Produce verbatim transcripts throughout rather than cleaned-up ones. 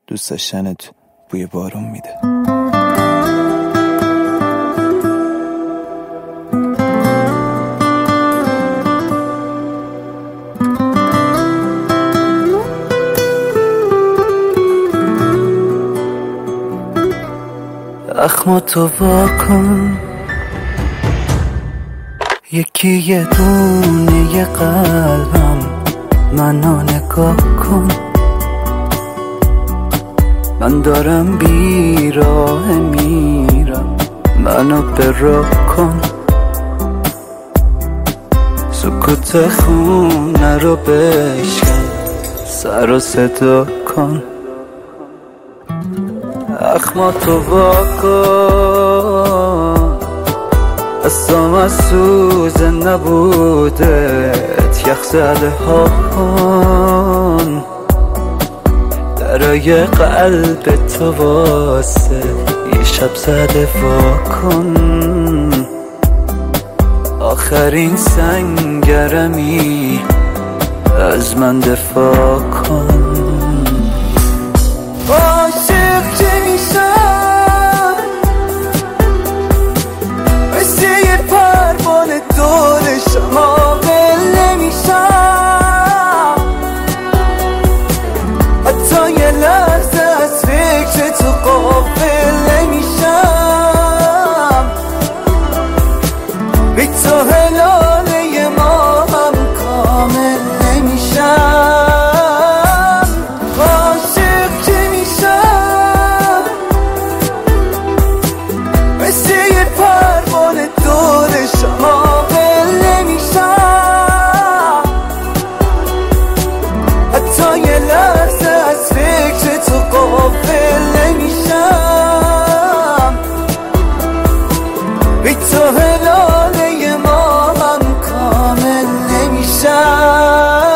دوست داشتنت بوی بارون میده. زخماتو واکن، یکی یه دونه یه قلبم منو نگاه کن. من دارم بیراه میرم، منو براه کن. سکوت خونه رو بشکن، سر و صدا کن. زخماتو واکن، اصلا از سوز نبودت یخ زده ها کن. درای قلب تو واسه یه شب زده وا کن. آخرین سنگرمی از من دفاع کن. عاشق که میشم مثل یه پروانه دور شما ول نمیشم. حتی یه لحظه از فکر تو غافل نمیشم. بی تو هلاله ما هم کامل نمیشم. عاشق که میشم مثل یه پروانه دور شما ول نمیشم. حتی یه لحظه از فکر تو غافل نمیشم. بی تو هلاله ما هم کامل نمیشم.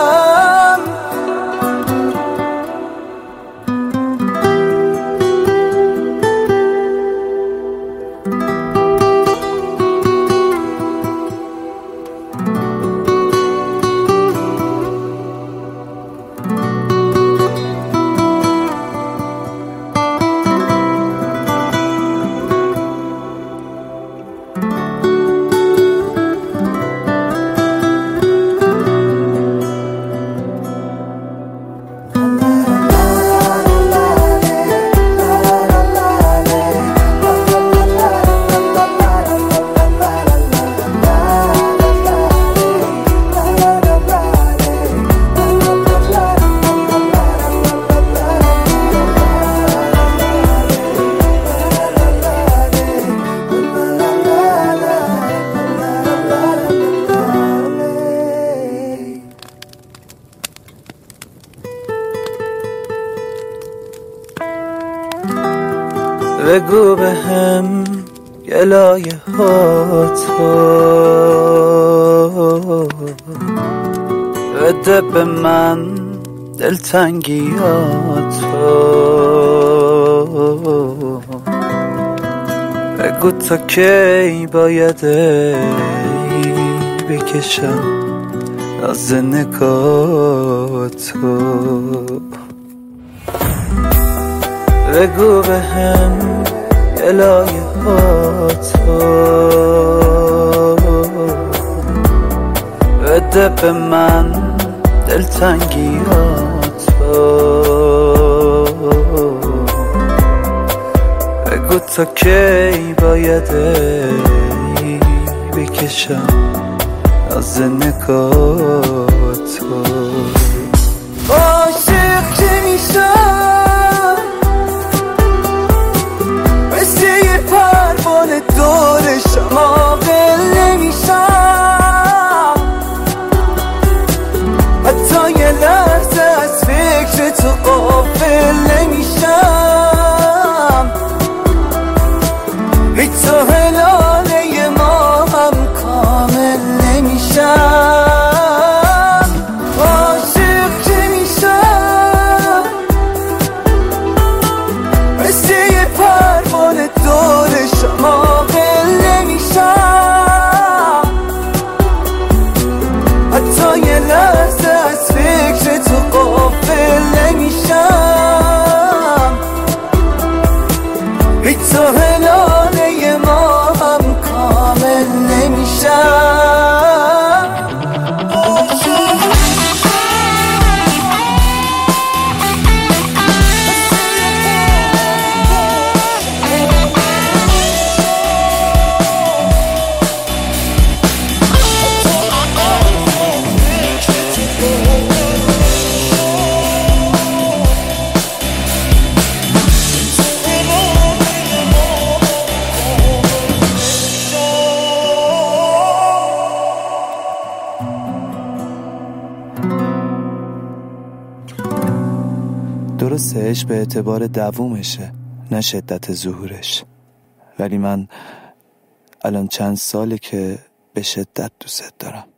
بگو به هم گلایه ها تو، بده به من دلتنگی ها تو. بگو تا کی باید بکشم از نگاه تو. بگو به هم گلایه ها تو، بده به من دلتنگی ها تو. بگو تا کی باید بکشم از نگاه تو. عاشق که میشم مثل یه پروانه دور شما ول نمیشم. حتی یه لحظه از فکر تو غافل نمیشم. بی تو هلاله ما هم کامل نمیشم. درستهش به اعتبار دوومشه، نه شدت ظهورش. ولی من الان چند ساله که به شدت دوست دارم.